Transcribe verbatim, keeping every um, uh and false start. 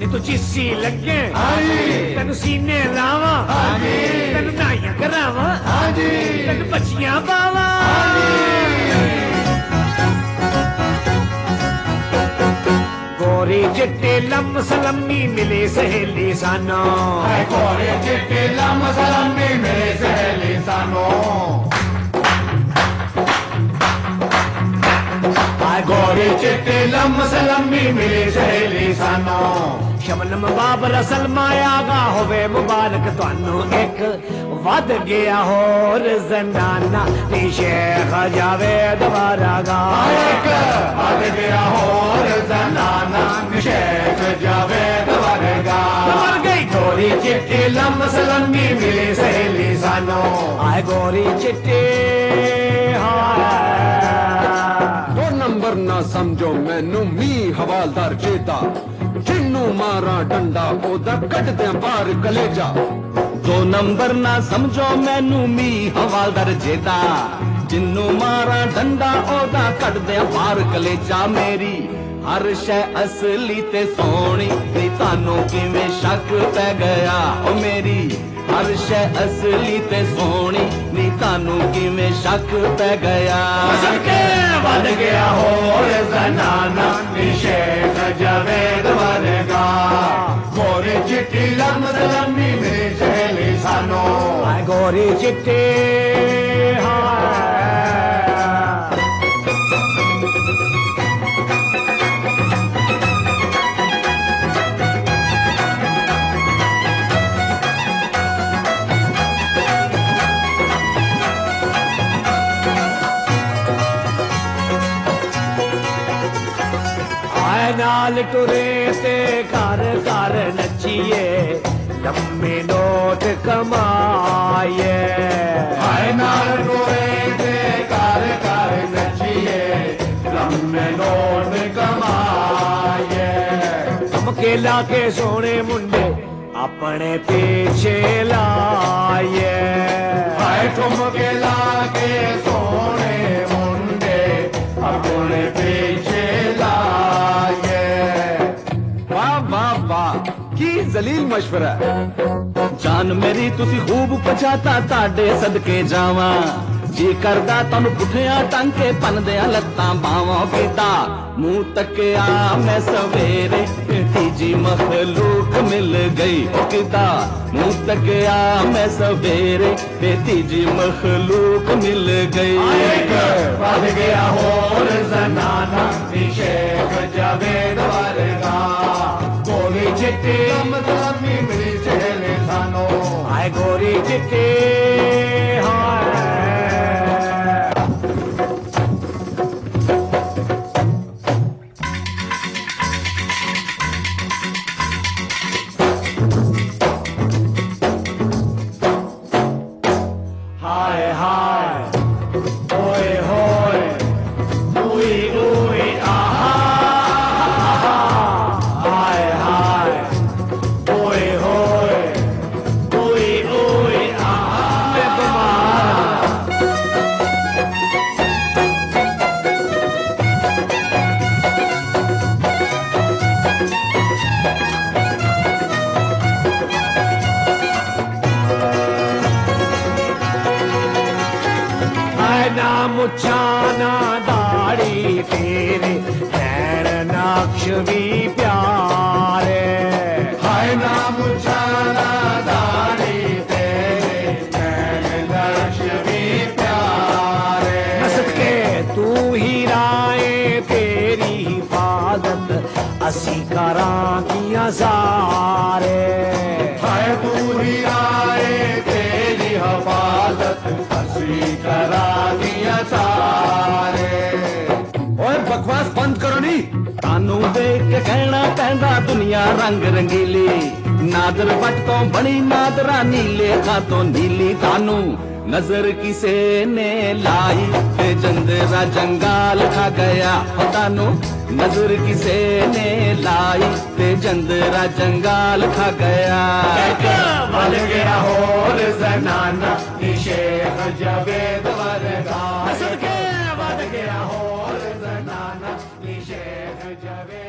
नी तू चिस्सी लगे तेन सीने लावा तेन नाइया करावा तेन बच्चियां पावा गोरी चिट्टे लम सलमी मिले सहेली सानो गोरी चिट्टे लम सलमी मिले सहेली सानो गोरी चिट्टे लम सलमी मिले सहेली सानो शबनम बाबर सलमाया गा होवे मुबारक तानू एक वध गया होर जनाना ती शेख जावेद वारागा एक वध गया होर जनाना शेख जावेद वारागा मर गई गोरी चिट्टे लम सलमी मिले सहेली सानो आए गोरी चिट्टे दो नंबर ना समझो मैनू मी हवालदार जेता जिन्नू मारा डंडा ओदा कट दे बाहर कलेजा दो नंबर ना समझो मैनू मी हवालदार जेदा जिन्नू मारा डंडा ओदा कट दे बाहर कलेजा मेरी हर शै असली ते सोनी नी तानू किवें शक पै गया ओ मेरी हर शै असली ते सोनी नी तानू किवें शक पै गया सदके वध गया होर जनाना नी शेख जावेद वारेगा गोरी चिट्टी लम सलमी मेरी सहेली सानो आए गोरी चिट्टे नाल टुरे ते घर घर नचिए लम्बे नोट कमाए हाय नाल टुरे ते घर घर नचिए लम्बे नोट कमाए चमके लाके सोने मुंडे अपने पीछे लाए हाय चमके लाके सोने मुंडे अपने पीछे की जलील मशवरा जान मेरी तुसी खूब पछाता ताडे सदके जावा जी करदा तनु पुठिया टांके पनदिया लत्तां बावां पीता मुंह तकिया मैं सवेरे तीजी मखलूक मिल गई किता मुंह तकिया मैं सवेरे तीजी मखलूक मिल गई वध गया होर जनाना शेख जावेद वारेगा गोरी चिट्टी लम सलमी मेरी सहेली सानो आए गोरी चिट्टे हाय हाय ओए होए उई उई आहा हाय हाय ओए होए उई उई आहा मैं बीमार ना मुछाना दाढ़ी तेरे नैन नक्श भी प्यारे हाय ना मुछाना दाढ़ी तेरे नैन नक्श भी प्यारे हसद के तू ही राए तेरी हिफाजत असी करांगियां सारे हाय तू ही राए तेरी हिफाजत असी करा सारे ओए बकवास बंद करो नी तानू देख के कहना पैंदा दुनिया रंग रंगीली नादर बट तो बनी नादरा नीले खातों नीली तानू नजर किसे ने लाई ते जंदरा जंगाल खा गया तानू नजर किसे ने लाई ते जंदरा जंगाल खा गया बन गया होर जनाना शेख जावेद वारेगा हसद के बन गया होर जनाना शेख जावेद